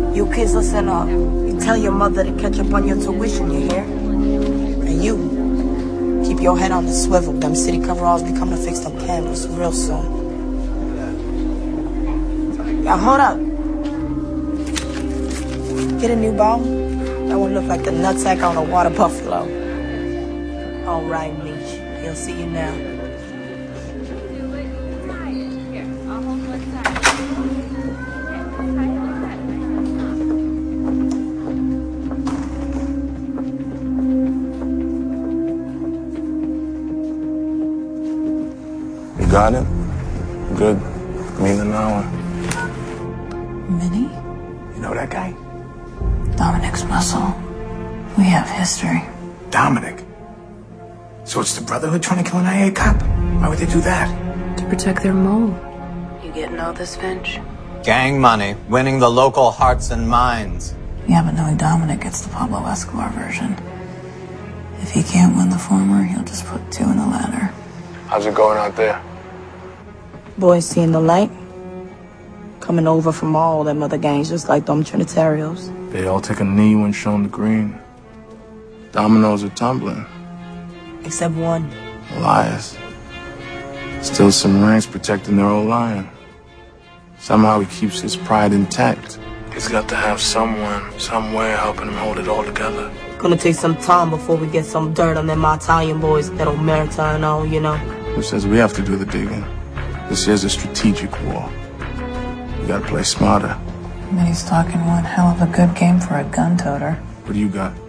You kids, listen up. You tell your mother to catch up on your tuition, you hear? And you, keep your head on the swivel. Them city coveralls be coming to fix them cameras real soon. Now, hold up. Get a new ball? That one look like the nutsack on a water buffalo. All right, Meech. He'll see you now. You got it? Good. Me in an hour. Minnie? You know that guy? Dominic's muscle. We have history. Dominic? So it's the Brotherhood trying to kill an IA cop? Why would they do that? To protect their mole. You getting all this, Finch? Gang money, winning the local hearts and minds. Yeah, but knowing Dominic, it's the Pablo Escobar version. If he can't win the former, he'll just put two in the latter. How's it going out there? Boys seeing the light? Coming over from all them other gangs just like them Trinitarios. They all take a knee when shown the green. Dominoes are tumbling. Except one. Elias. Still some ranks protecting their old lion. Somehow he keeps his pride intact. He's got to have someone, somewhere helping him hold it all together. Gonna take some time before we get some dirt on them Italian boys that old Maritime on, you know. Who says we have to do the digging? This is a strategic war. You gotta play smarter. Minnie's talking one hell of a good game for a gun toter. What do you got?